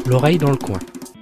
l'oreille dans le coin.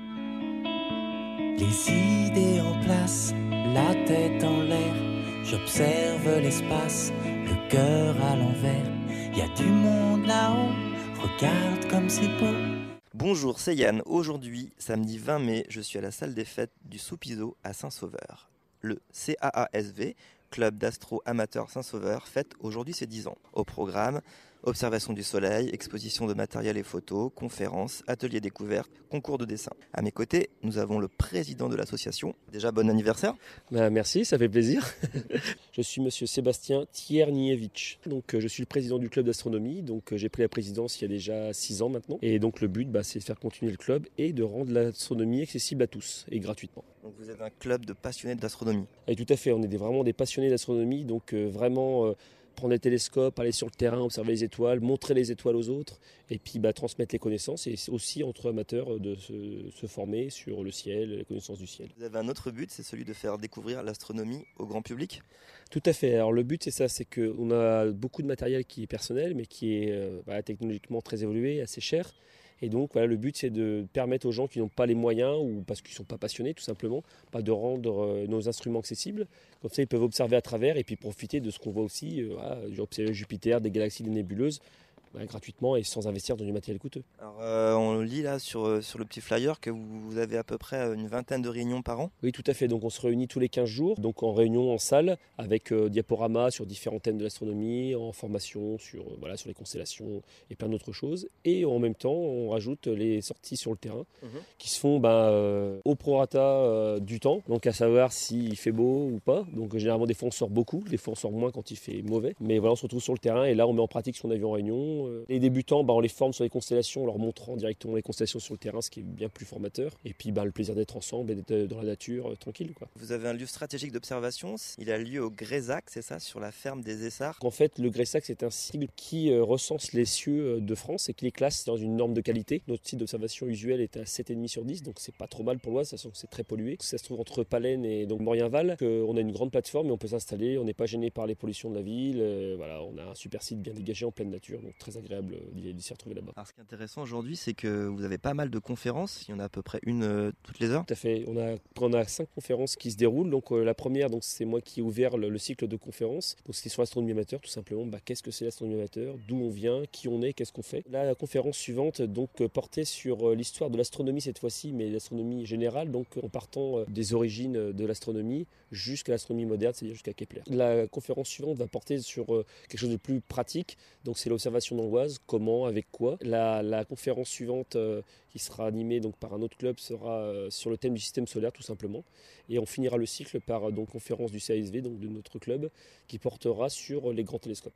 Les idées en place, la tête en l'air, j'observe l'espace, le cœur à l'envers. Y a du monde là-haut, regarde comme c'est beau. Bonjour, c'est Yann. Aujourd'hui, samedi 20 mai, je suis à la salle des fêtes du Soupizot à Saint-Sauveur. Le CAASV, Club d'Astro Amateur Saint-Sauveur, fête aujourd'hui ses 10 ans. Au programme, observation du soleil, exposition de matériel et photos, conférences, ateliers découvertes, concours de dessin. À mes côtés, nous avons le président de l'association. Déjà, bon anniversaire. Merci, ça fait plaisir. Je suis monsieur Sébastien Tierniewicz. Donc, je suis le président du club d'astronomie. Donc, j'ai pris la présidence il y a déjà 6 ans maintenant. Et donc, le but, c'est de faire continuer le club et de rendre l'astronomie accessible à tous et gratuitement. Donc, vous êtes un club de passionnés d'astronomie. Et tout à fait, on est vraiment des passionnés d'astronomie. Donc, vraiment... prendre des télescopes, aller sur le terrain, observer les étoiles, montrer les étoiles aux autres et puis transmettre les connaissances et aussi entre amateurs de se former sur le ciel, les connaissances du ciel. Vous avez un autre but, c'est celui de faire découvrir l'astronomie au grand public ? Tout à fait. Alors le but c'est ça, c'est qu'on a beaucoup de matériel qui est personnel mais qui est technologiquement très évolué, assez cher. Et donc le but c'est de permettre aux gens qui n'ont pas les moyens ou parce qu'ils ne sont pas passionnés tout simplement, de rendre nos instruments accessibles. Comme ça ils peuvent observer à travers et puis profiter de ce qu'on voit aussi, observer Jupiter, des galaxies, des nébuleuses, gratuitement et sans investir dans du matériel coûteux. Alors, on lit là sur le petit flyer que vous avez à peu près une vingtaine de réunions par an. Oui, tout à fait. Donc on se réunit tous les 15 jours, donc en réunion en salle, avec diaporama sur différents thèmes de l'astronomie, en formation sur les constellations et plein d'autres choses. Et en même temps, on rajoute les sorties sur le terrain qui se font au prorata du temps, donc à savoir s'il fait beau ou pas. Donc généralement, des fois on sort beaucoup, des fois on sort moins quand il fait mauvais. Mais on se retrouve sur le terrain et là on met en pratique ce qu'on a vu en réunion. Les débutants, on les forme sur les constellations en leur montrant directement les constellations sur le terrain, ce qui est bien plus formateur. Et puis le plaisir d'être ensemble et d'être dans la nature, tranquille. Vous avez un lieu stratégique d'observation, il a lieu au Grésac, c'est ça, sur la ferme des Essarts. En fait, le Grésac, c'est un site qui recense les cieux de France et qui les classe dans une norme de qualité. Notre site d'observation usuel est à 7,5 sur 10, donc c'est pas trop mal pour l'Oise, sachant que c'est très pollué. Ça se trouve entre Palaine et donc Morienval. On a une grande plateforme et on peut s'installer, on n'est pas gêné par les pollutions de la ville. On a un super site bien dégagé en pleine nature, donc très agréable d'y retrouver là-bas. Alors ce qui est intéressant aujourd'hui, c'est que vous avez pas mal de conférences, il y en a à peu près une toutes les heures. Tout à fait, on a 5 conférences qui se déroulent. Donc la première, c'est moi qui ai ouvert le cycle de conférences. Donc c'était sur l'astronomie amateur, tout simplement. Qu'est-ce que c'est l'astronomie amateur, d'où on vient, qui on est, qu'est-ce qu'on fait. La conférence suivante portait sur l'histoire de l'astronomie cette fois-ci, mais l'astronomie générale, donc en partant des origines de l'astronomie jusqu'à l'astronomie moderne, c'est-à-dire jusqu'à Kepler. La conférence suivante va porter sur quelque chose de plus pratique, donc c'est l'observation dans l'Oise, comment, avec quoi. La conférence suivante qui sera animée par un autre club sera sur le thème du système solaire tout simplement. Et on finira le cycle par conférence du CASV, donc de notre club, qui portera sur les grands télescopes.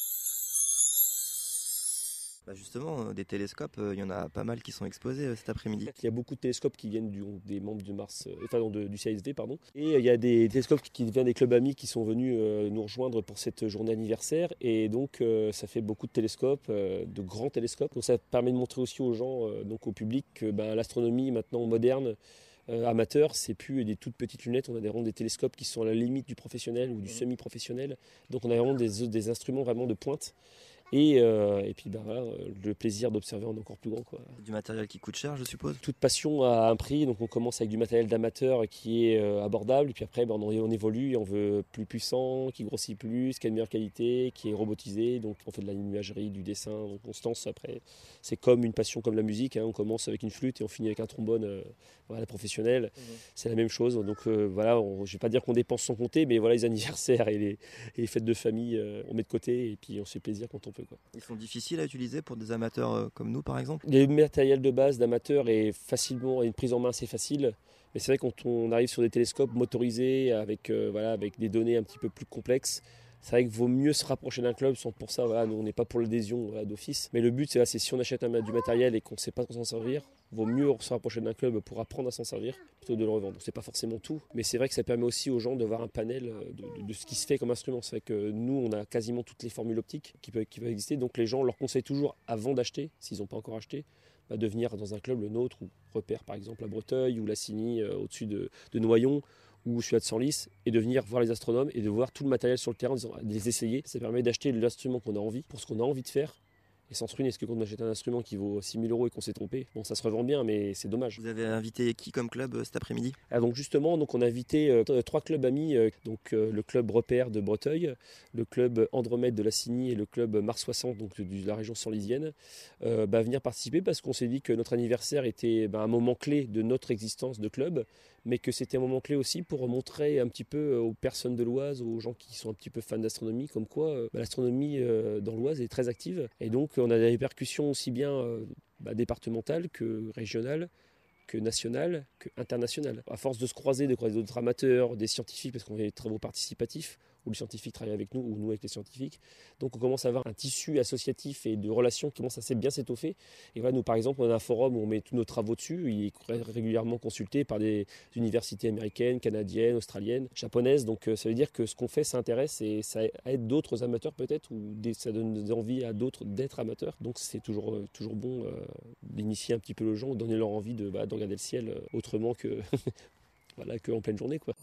Justement, des télescopes, il y en a pas mal qui sont exposés cet après-midi. Il y a beaucoup de télescopes qui viennent des membres du CASV, pardon. Et il y a des télescopes qui viennent des clubs amis qui sont venus nous rejoindre pour cette journée anniversaire. Et donc, ça fait beaucoup de télescopes, de grands télescopes. Donc, ça permet de montrer aussi aux gens, au public, que l'astronomie maintenant moderne, amateur, c'est plus des toutes petites lunettes, on a vraiment des télescopes qui sont à la limite du professionnel ou du semi-professionnel. Donc, on a vraiment des instruments vraiment de pointe. Et puis le plaisir d'observer en encore plus grand. Du matériel qui coûte cher, je suppose. Toute passion a un prix, donc on commence avec du matériel d'amateur qui est abordable, et puis après on évolue et on veut plus puissant, qui grossit plus, qui a une meilleure qualité, qui est robotisé, donc on fait de la imagerie, du dessin, donc on se lance après. C'est comme une passion comme la musique, on commence avec une flûte et on finit avec un trombone professionnel. C'est la même chose, donc je ne vais pas dire qu'on dépense sans compter, mais les anniversaires et les fêtes de famille, on met de côté et puis on se fait plaisir quand on peut. Ils sont difficiles à utiliser pour des amateurs comme nous par exemple. Le matériel de base d'amateur est une prise en main assez facile, mais c'est vrai quand on arrive sur des télescopes motorisés avec des données un petit peu plus complexes, c'est vrai qu'il vaut mieux se rapprocher d'un club. Pour ça, nous on n'est pas pour l'adhésion d'office, mais le but c'est si on achète du matériel et qu'on ne sait pas s'en servir, vaut mieux se rapprocher d'un club pour apprendre à s'en servir plutôt que de le revendre. Donc c'est pas forcément tout, mais c'est vrai que ça permet aussi aux gens d'avoir un panel de ce qui se fait comme instrument. C'est vrai que nous on a quasiment toutes les formules optiques qui peuvent exister, donc les gens leur conseillent toujours avant d'acheter, s'ils n'ont pas encore acheté, de venir dans un club, le nôtre, ou Repère par exemple à Breteuil, ou la Cigny au-dessus de Noyon, ou celui de Senlis, et de venir voir les astronomes et de voir tout le matériel sur le terrain, de les essayer. Ça permet d'acheter l'instrument qu'on a envie, pour ce qu'on a envie de faire, et sans se ruiner. Parce que quand on achète un instrument qui vaut 6 000 € et qu'on s'est trompé, bon, ça se revend bien, mais c'est dommage. Vous avez invité qui comme club cet après-midi? Donc justement, on a invité 3 clubs amis, le club Repère de Breteuil, le club Andromède de la Cigny et le club Mars 60 donc de la région senlisienne, venir participer parce qu'on s'est dit que notre anniversaire était un moment clé de notre existence de club, mais que c'était un moment clé aussi pour montrer un petit peu aux personnes de l'Oise, aux gens qui sont un petit peu fans d'astronomie, comme quoi l'astronomie dans l'Oise est très active. Et donc on a des répercussions aussi bien départementales que régionales, que nationales, que internationales. À force de croiser d'autres amateurs, des scientifiques, parce qu'on fait des travaux participatifs, où les scientifiques travaillent avec nous, ou nous avec les scientifiques. Donc on commence à avoir un tissu associatif et de relations qui commence à bien s'étoffer. Et voilà, nous par exemple, on a un forum où on met tous nos travaux dessus. Il est régulièrement consulté par des universités américaines, canadiennes, australiennes, japonaises. Donc ça veut dire que ce qu'on fait, ça intéresse et ça aide d'autres amateurs peut-être, ou ça donne envie à d'autres d'être amateurs. Donc c'est toujours bon d'initier un petit peu les gens, donner leur envie de regarder le ciel autrement que qu'en pleine journée, quoi.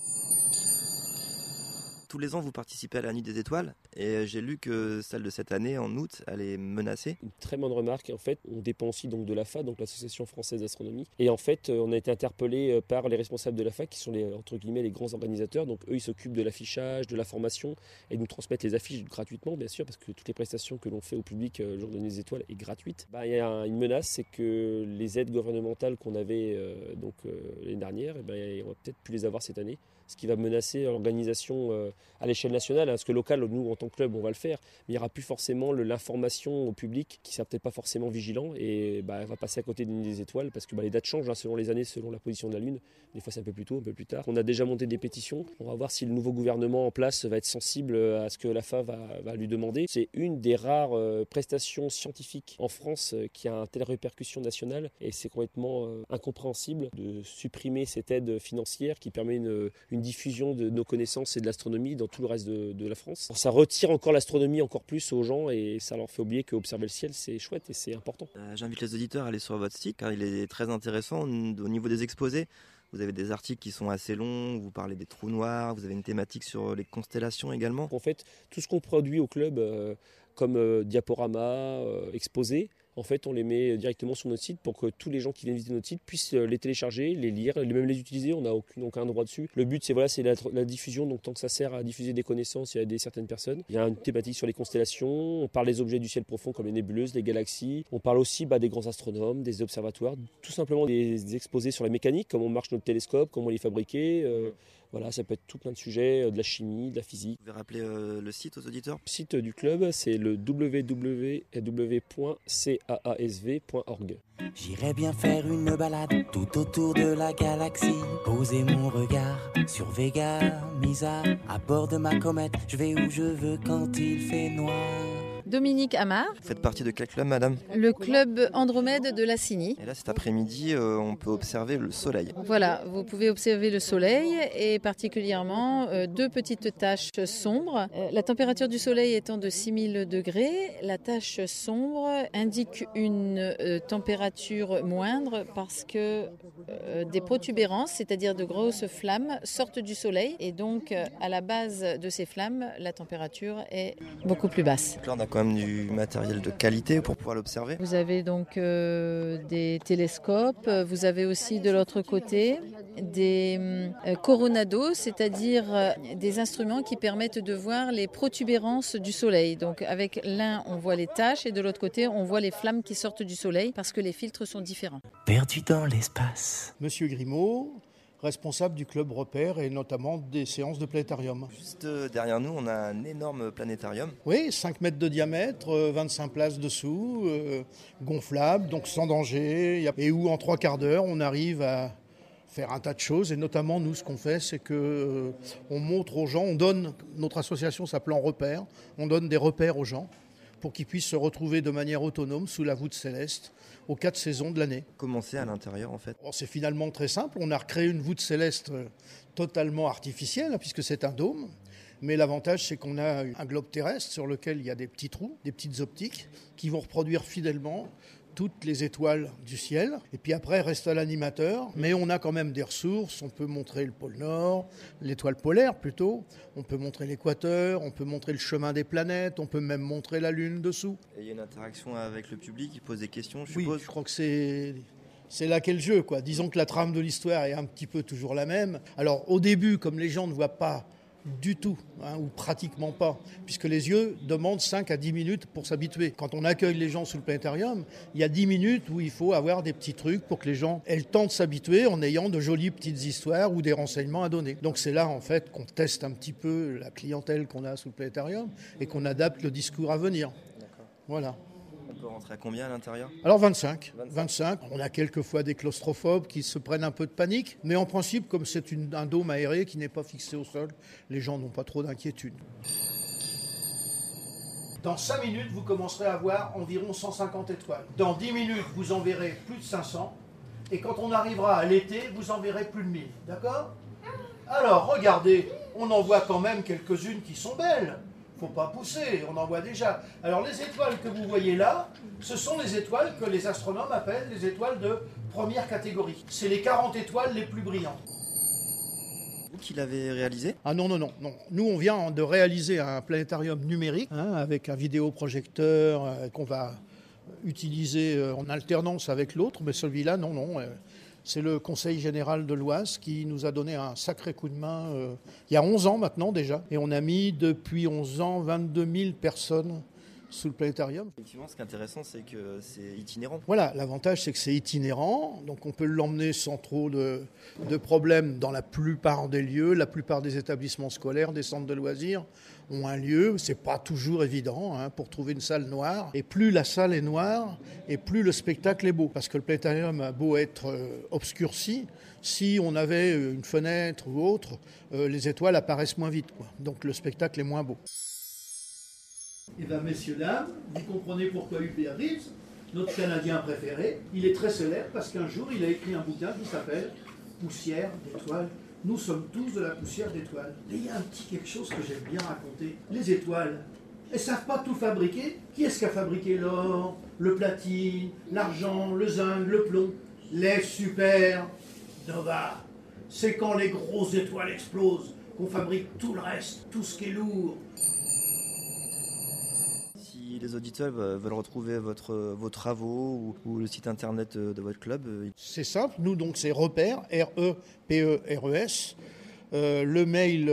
Tous les ans, vous participez à la Nuit des Étoiles et j'ai lu que celle de cette année, en août, elle est menacée. Une très bonne remarque. En fait, on dépend aussi donc de l'AFA, donc l'Association française d'astronomie. Et en fait, on a été interpellé par les responsables de l'AFA, qui sont entre guillemets les grands organisateurs. Donc eux, ils s'occupent de l'affichage, de la formation et nous transmettent les affiches gratuitement, bien sûr, parce que toutes les prestations que l'on fait au public le jour de la Nuit des Étoiles est gratuite. Il y a une menace, c'est que les aides gouvernementales qu'on avait l'année dernière, on va peut-être plus les avoir cette année. Ce qui va menacer l'organisation à l'échelle nationale, parce que local, nous en tant que club, on va le faire, mais il n'y aura plus forcément l'information au public qui ne sera peut-être pas forcément vigilant et elle va passer à côté des étoiles parce que les dates changent selon les années, selon la position de la Lune. Des fois c'est un peu plus tôt, un peu plus tard. On a déjà monté des pétitions, on va voir si le nouveau gouvernement en place va être sensible à ce que l'AFA va lui demander. C'est une des rares prestations scientifiques en France qui a une telle répercussion nationale et c'est complètement incompréhensible de supprimer cette aide financière qui permet une diffusion de nos connaissances et de l'astronomie dans tout le reste de la France. Ça retire encore l'astronomie encore plus aux gens et ça leur fait oublier qu'observer le ciel c'est chouette et c'est important. J'invite les auditeurs à aller sur votre site car il est très intéressant au niveau des exposés. Vous avez des articles qui sont assez longs, vous parlez des trous noirs, vous avez une thématique sur les constellations également. En fait, tout ce qu'on produit au club comme diaporama, exposé, en fait, on les met directement sur notre site pour que tous les gens qui viennent visiter notre site puissent les télécharger, les lire, même les utiliser. On n'a aucun droit dessus. Le but, c'est la diffusion. Donc, tant que ça sert à diffuser des connaissances et à aider certaines personnes. Il y a une thématique sur les constellations. On parle des objets du ciel profond comme les nébuleuses, les galaxies. On parle aussi des grands astronomes, des observatoires. Tout simplement des exposés sur la mécanique, comment marche notre télescope, comment les fabriquer. Voilà, ça peut être tout plein de sujets, de la chimie, de la physique. Vous pouvez rappeler le site aux auditeurs? Le site du club, c'est le www.caasv.org. J'irais bien faire une balade tout autour de la galaxie, poser mon regard sur Vega, Misa, à bord de ma comète. Je vais où je veux quand il fait noir. Dominique Amar. Vous faites partie de quel club, madame? Le club Andromède de la Cigny. Et là, cet après-midi, on peut observer le soleil. Voilà, vous pouvez observer le soleil et particulièrement 2 petites taches sombres. La température du soleil étant de 6000 degrés, la tache sombre indique une température moindre parce que des protubérances, c'est-à-dire de grosses flammes, sortent du soleil et donc à la base de ces flammes, la température est beaucoup plus basse. Donc là, on a quand même du matériel de qualité pour pouvoir l'observer. Vous avez donc des télescopes, vous avez aussi de l'autre côté des coronados, c'est-à-dire des instruments qui permettent de voir les protubérances du soleil. Donc avec l'un on voit les taches et de l'autre côté on voit les flammes qui sortent du soleil parce que les filtres sont différents. Perdu dans l'espace. Monsieur Grimaud, responsable du club Repère et notamment des séances de planétarium. Juste derrière nous, on a un énorme planétarium. Oui, 5 mètres de diamètre, 25 places dessous, gonflable, donc sans danger, et où en 3 quarts d'heure, on arrive à faire un tas de choses. Et notamment, nous, ce qu'on fait, c'est qu'on montre aux gens, on donne, notre association s'appelant Repère, on donne des repères aux gens pour qu'ils puissent se retrouver de manière autonome sous la voûte céleste aux 4 saisons de l'année. Comment c'est à l'intérieur en fait? C'est finalement très simple, on a recréé une voûte céleste totalement artificielle puisque c'est un dôme, mais l'avantage c'est qu'on a un globe terrestre sur lequel il y a des petits trous, des petites optiques qui vont reproduire fidèlement toutes les étoiles du ciel. Et puis après, reste à l'animateur. Mais on a quand même des ressources. On peut montrer le pôle Nord, l'étoile polaire plutôt. On peut montrer l'équateur, on peut montrer le chemin des planètes, on peut même montrer la Lune dessous. Et il y a une interaction avec le public, il pose des questions, je Oui, suppose. je crois que c'est là qu'est le jeu, quoi. Disons que la trame de l'histoire est un petit peu toujours la même. Alors au début, comme les gens ne voient pas du tout, ou pratiquement pas, puisque les yeux demandent 5 à 10 minutes pour s'habituer. Quand on accueille les gens sous le planétarium, il y a 10 minutes où il faut avoir des petits trucs pour que les gens aient le temps de s'habituer en ayant de jolies petites histoires ou des renseignements à donner. Donc c'est là en fait qu'on teste un petit peu la clientèle qu'on a sous le planétarium et qu'on adapte le discours à venir. D'accord. Voilà. On peut rentrer à combien à l'intérieur ? Alors 25. On a quelquefois des claustrophobes qui se prennent un peu de panique, mais en principe, comme c'est un dôme aéré qui n'est pas fixé au sol, les gens n'ont pas trop d'inquiétude. Dans 5 minutes, vous commencerez à voir environ 150 étoiles. Dans 10 minutes, vous en verrez plus de 500. Et quand on arrivera à l'été, vous en verrez plus de 1000. D'accord ? Alors, regardez, on en voit quand même quelques-unes qui sont belles. Faut pas pousser, on en voit déjà. Alors les étoiles que vous voyez là, ce sont les étoiles que les astronomes appellent les étoiles de première catégorie. C'est les 40 étoiles les plus brillantes. Vous qui l'avez réalisé ? Ah non. Nous, on vient de réaliser un planétarium numérique avec un vidéoprojecteur qu'on va utiliser en alternance avec l'autre, mais celui-là, non. C'est le Conseil général de l'Oise qui nous a donné un sacré coup de main il y a 11 ans maintenant déjà. Et on a mis depuis 11 ans 22 000 personnes sous le planétarium. Effectivement, ce qui est intéressant, c'est que c'est itinérant. Voilà, l'avantage, c'est que c'est itinérant. Donc on peut l'emmener sans trop de problèmes dans la plupart des lieux. La plupart des établissements scolaires, des centres de loisirs ont un lieu. C'est pas toujours évident pour trouver une salle noire. Et plus la salle est noire, et plus le spectacle est beau. Parce que le planétarium a beau être obscurci, si on avait une fenêtre ou autre, les étoiles apparaissent moins vite, quoi. Donc le spectacle est moins beau. Eh bien, messieurs, dames, vous comprenez pourquoi Hubert Reeves, notre Canadien préféré, il est très célèbre parce qu'un jour, il a écrit un bouquin qui s'appelle « Poussière d'étoiles ». Nous sommes tous de la poussière d'étoiles. Et il y a un petit quelque chose que j'aime bien raconter. Les étoiles, elles ne savent pas tout fabriquer. Qui est-ce qui a fabriqué l'or, le platine, l'argent, le zinc, le plomb? Les supernova. C'est quand les grosses étoiles explosent qu'on fabrique tout le reste, tout ce qui est lourd. Si les auditeurs veulent retrouver vos travaux ou le site internet de votre club, c'est simple, nous donc c'est Repères, R-E-P-E-R-E-S. Le mail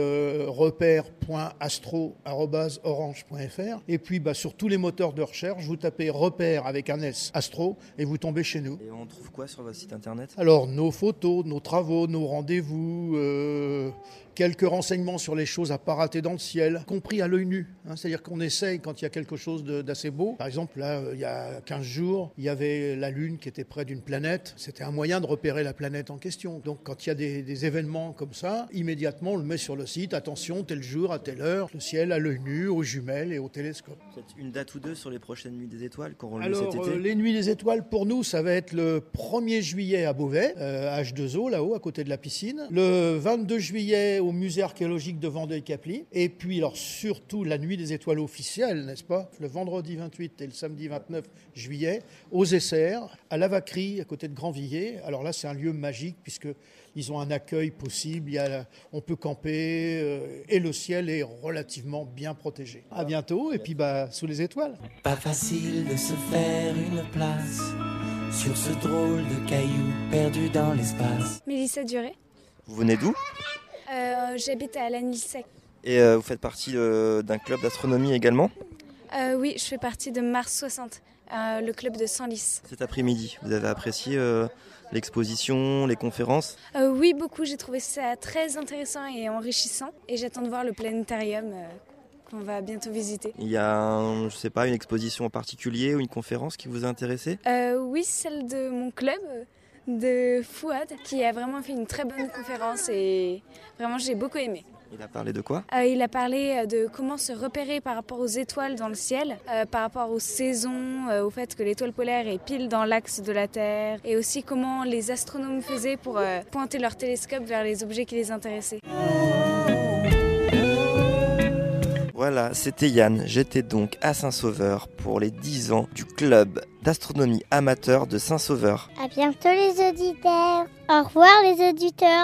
repère.astro@orange.fr. Et puis sur tous les moteurs de recherche, vous tapez Repère avec un S, Astro, et vous tombez chez nous. Et on trouve quoi sur votre site internet ? Alors nos photos, nos travaux, nos rendez-vous, quelques renseignements sur les choses à pas rater dans le ciel, compris à l'œil nu. C'est-à-dire qu'on essaye quand il y a quelque chose d'assez beau. Par exemple, là, il y a 15 jours, il y avait la Lune qui était près d'une planète. C'était un moyen de repérer la planète en question. Donc quand il y a des événements comme ça, immédiatement on le met sur le site. Attention, tel jour, à telle heure, le ciel à l'œil nu, aux jumelles et au télescope. Peut-être une date ou deux sur les prochaines Nuits des Étoiles qu'auront lieu Alors, cet été ? les Nuits des Étoiles, pour nous, ça va être le 1er juillet à Beauvais, H2O, là-haut, à côté de la piscine. Le 22 juillet au musée archéologique de Vendée-Capli. Et puis, alors, surtout, la Nuit des Étoiles officielle, n'est-ce pas ? Le vendredi 28 et le samedi 29 juillet, aux SR, à la Vacquerie, à côté de Grandvilliers. Alors là, c'est un lieu magique, puisqu'ils ont un accueil possible. On peut camper et le ciel est relativement bien protégé. À bientôt, et puis sous les étoiles. Pas facile de se faire une place sur ce drôle de caillou perdu dans l'espace. Mélissa Duré. Vous venez d'où ? J'habite à Lanilsec. Et vous faites partie d'un club d'astronomie également ? Oui, je fais partie de Mars 60, le club de Senlis. Cet après-midi, vous avez apprécié l'exposition, les conférences ? Oui, beaucoup. J'ai trouvé ça très intéressant et enrichissant. Et j'attends de voir le planétarium qu'on va bientôt visiter. Il y a, une exposition en particulier ou une conférence qui vous a intéressé ? Oui, celle de mon club, de Fouad, qui a vraiment fait une très bonne conférence et vraiment j'ai beaucoup aimé. Il a parlé de quoi ? Il a parlé de comment se repérer par rapport aux étoiles dans le ciel, par rapport aux saisons, au fait que l'étoile polaire est pile dans l'axe de la Terre, et aussi comment les astronomes faisaient pour pointer leur télescope vers les objets qui les intéressaient. Voilà, c'était Yann. J'étais donc à Saint-Sauveur pour les 10 ans du club d'astronomie amateur de Saint-Sauveur. À bientôt les auditeurs. Au revoir les auditeurs.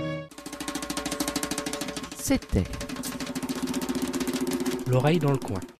C'était l'oreille dans le coin.